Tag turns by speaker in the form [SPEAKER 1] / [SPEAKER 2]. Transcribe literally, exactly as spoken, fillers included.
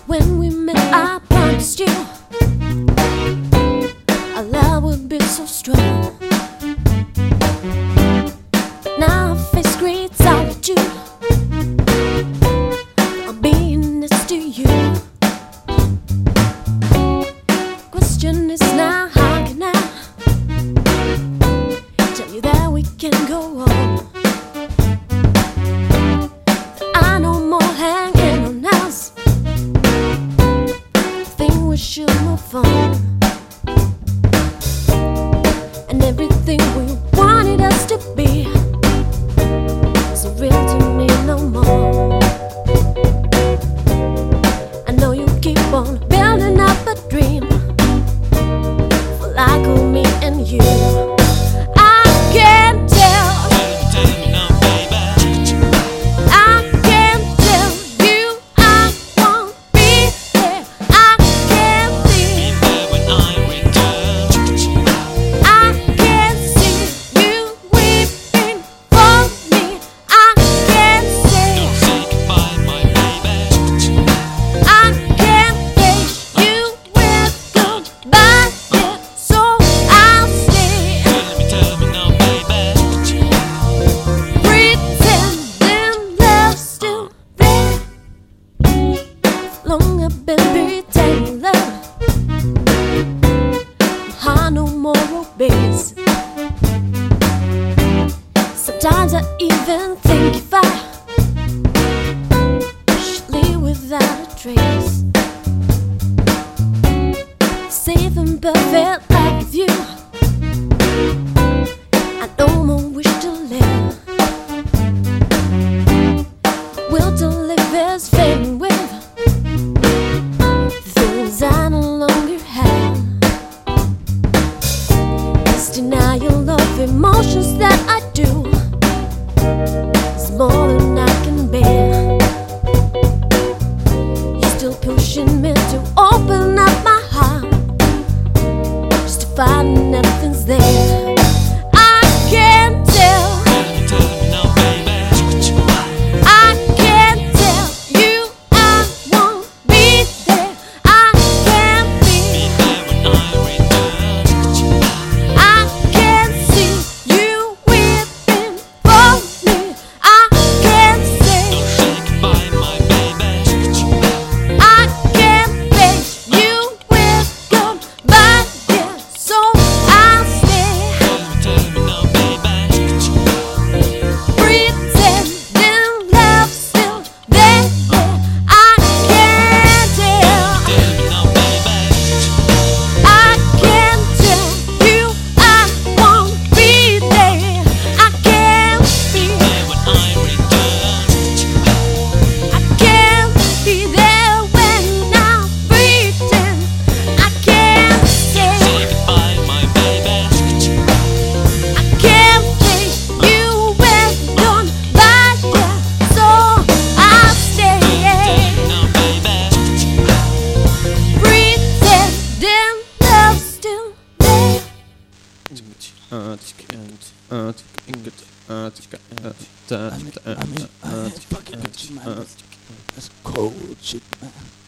[SPEAKER 1] When we met, I promised you our love would be so strong. But now I face great solitude. I'm being next to you. Question is now, how can I tell you that we can go on? I no more hanging on us. Think we should move on. And everything we wanted us to be isn't real to me no more. I know you keep on building up a dream for like of me and you. I can't tell.
[SPEAKER 2] Tell me now, baby.
[SPEAKER 1] I can't tell you I won't be there. I can't be.
[SPEAKER 2] Be there when I return.
[SPEAKER 1] I can't see you weeping for me. I can't say
[SPEAKER 2] Don't say goodbye, my baby.
[SPEAKER 1] I can't face you with goodbye yet, so I'll stay
[SPEAKER 2] Tell me, tell me now, baby.
[SPEAKER 1] pretending love's still there. Long I've been pretending love, my heart no more obeys. Sometimes I even think if I should leave without a trace. Safe and perfect life with you, I no more wish to live. Will to live is fading with the feelings I no longer have. This denial of emotions that I do is more than I can bear. You're still pushing me to open up my heart, just to find nothing's there. I can't tell.
[SPEAKER 2] Tell me, tell me now, baby.
[SPEAKER 1] I can't tell you I won't be there. I can't
[SPEAKER 2] Be
[SPEAKER 1] be.
[SPEAKER 2] there when I return.
[SPEAKER 1] I can't see you weeping for me. I can't say
[SPEAKER 2] Don't say goodbye, my baby.
[SPEAKER 1] I can't face you with goodbye yet, so I'll stay
[SPEAKER 2] Tell me, tell me now, baby.
[SPEAKER 1] pretending love's still there. I can't tell.
[SPEAKER 2] Tell me now, baby.
[SPEAKER 1] I can't tell you I won't be there. I can't be.
[SPEAKER 2] There when I return.
[SPEAKER 1] I can't be there when I'm pretend. I can't say
[SPEAKER 2] Say goodbye, my baby.
[SPEAKER 1] I can't face you with goodbye yet, so I'll stay
[SPEAKER 2] Tell me now, baby.
[SPEAKER 1] pretending love's still there.
[SPEAKER 3] I mean, I mean, I fucking, that's cold shit, man.